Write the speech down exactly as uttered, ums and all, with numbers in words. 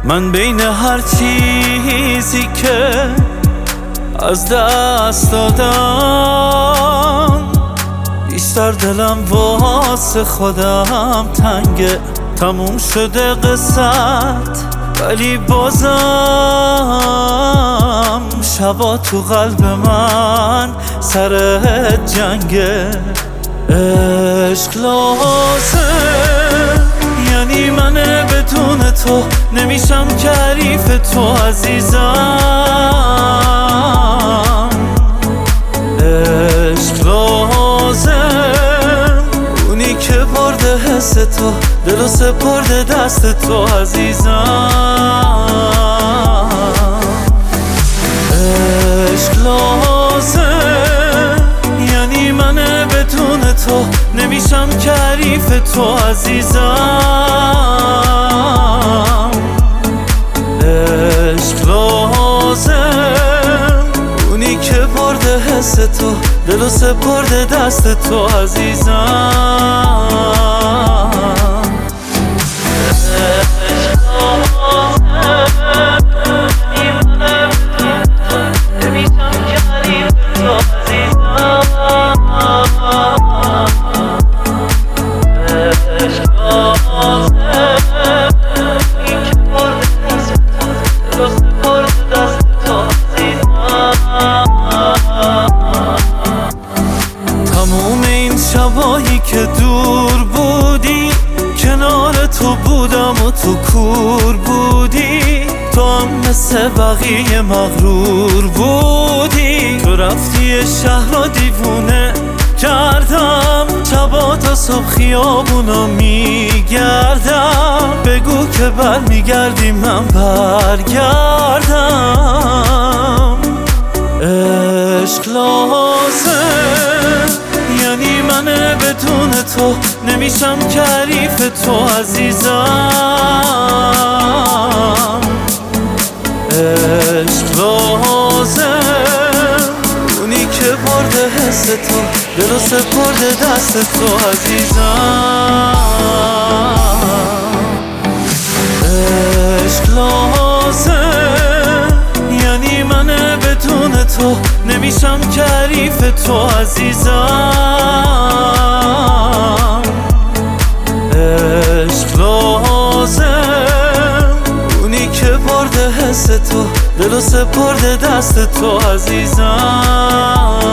من بین هر چیزی که از دست دادم بیشتر دلم واسه خودم تنگه. تموم شده قصت ولی بازم شبا تو قلب من سر جنگه. عشق لازم یعنی من بدون تو نمیشم کریف تو عزیزم. عشق لازم اونی که برده حس تو دلو سپرده دست تو عزیزم. عشق لازم یعنی من بدون تو نمیشم کریف تو عزیزم. عشق لازم اونی که برده حس تو دلو سپرده دست تو عزیزم. تموم این شبایی که دور بودی کنار تو بودم و تو کور بودی. تو هم مثل بقیه مغرور بودی. تو رفتی شهر رو دیوونه کردم. شبا تا صبح خیابونو میگردم. بگو که بر میگردی من برگردم. عشق لازم یعنی من بدون تو نمیشم کریف تو عزیزم. عشق لازم اونی که برده حس تو دلو سپرده دست تو عزیزم. عشق لازم یعنی من بدون تو نمیشم کریف تو عزیزم. عشق لازم اونی که برده حس تو دلو سپرده دست تو عزیزم.